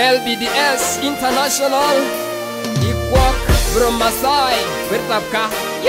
LBDS International Ikwak from Masai Bertapka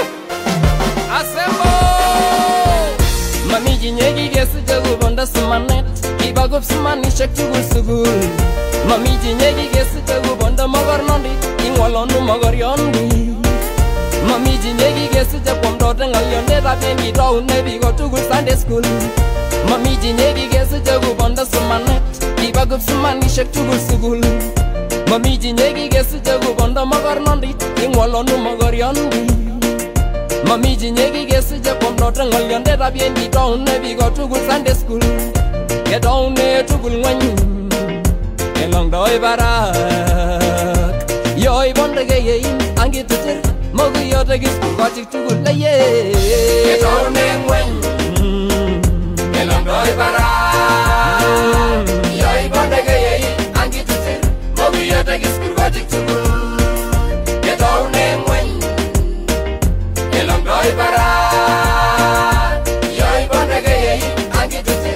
Assemble Mamiji nyegi gesi jagu bonda sumanet Ibagup sumani shek chugul sugul Mamiji nyegi gesi jagu bonda magar nondi Ingwalonu magar yondi Mamiji nyegi gesi japom dote ngalyonde Rabengi dao nebi go tugul Sunday school Mamiji nyegi gesi jagu bonda sumanet Ibagup sumani shek chugul sugul Mamiji nyegi gesi jagu bonda magar nondi Ingwalonu magar yondi Mamiji nyegi gesi japom dote ngalyonde Rabengi dao nebi go tugul Sunday school Get down there to Gulwanyu Elong doi barak Yoi bonda gaye Angi tutir Mogu yota gis Kachik to Gulaye Get down there when Elong doi barak Yoi bonda gaye Angi tutir Mogu yota gis Kachik to Gul Get down there when Elong doi barak Yoi bonda gaye Angi tutir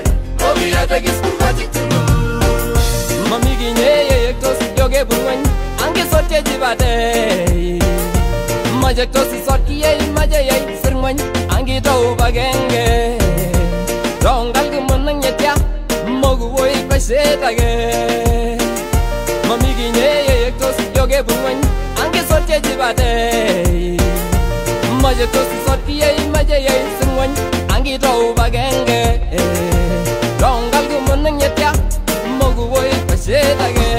Mamigi nyeye ektos yoge bunwan Ange sote jibate Majektos soti ye maje ye sirman Ange tau bagenge Rongal gumanang nyetya Mogu woi pashetage Mamigi nyeye ektos yoge bunwan Ange sote jibate Majektos soti ye maje ye sirman Ange tau bagenge Rongal gumanang nyetya Mogu woi pashetage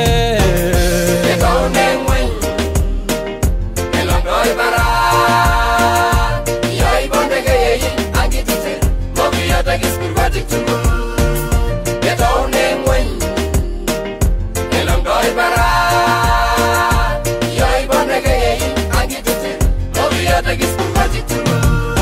Ito nengwen Elong doi barat Yoi bonde gaye Angi tutir Mogu yata giskur batik tumu Ito nengwen Elong doi barat Yoi bonde gaye Angi tutir Mogu yata giskur batik tumu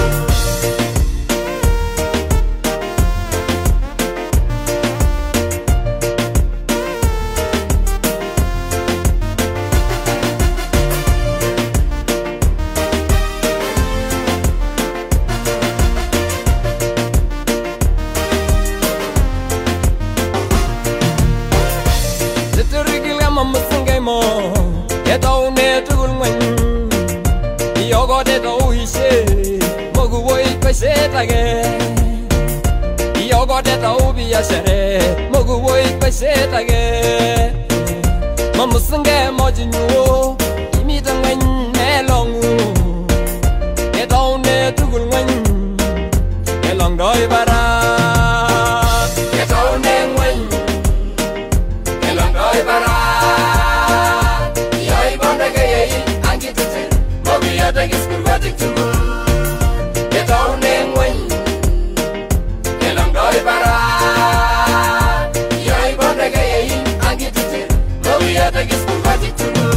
Yogo de tau biya shere Mogu woi pashetage Mamusange mojinyo Imi tangan melongu Etau ne tugul ngwan Elong doi barat Etau ne ngwan Elong doi barat Yoi bonda gaye Angi tutir Mogu yata giskur batik tumu Etau ne ngwan Elong doi barat Yoi bonda gaye Angi tutir Mogu yata giskur batik tumu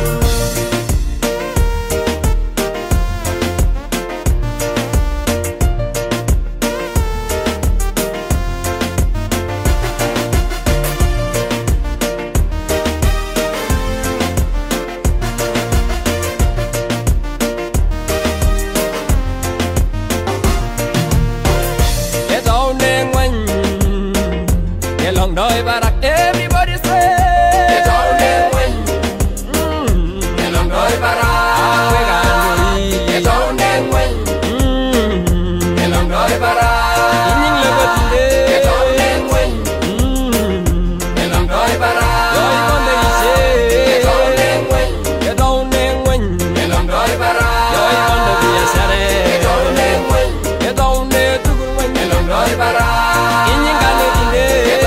Elong doi barak everybody say Ito nengwen Elong doi barak Ito nengwen Elong doi barak Ining lebat inde Ito nengwen Elong doi barak Yoi bonde ise Ito nengwen Ito nengwen Elong doi barak Yoi bonde biasare Ito nengwen Ito ne tugul wen Elong doi barak Ining gane inde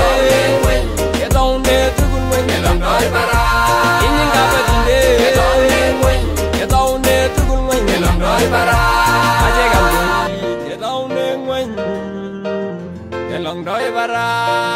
Elong doi barat Inying kapat inde Ito nengwen Ito ne tugul ngwen Elong doi barat Aje gambi Ito nengwen Elong doi barat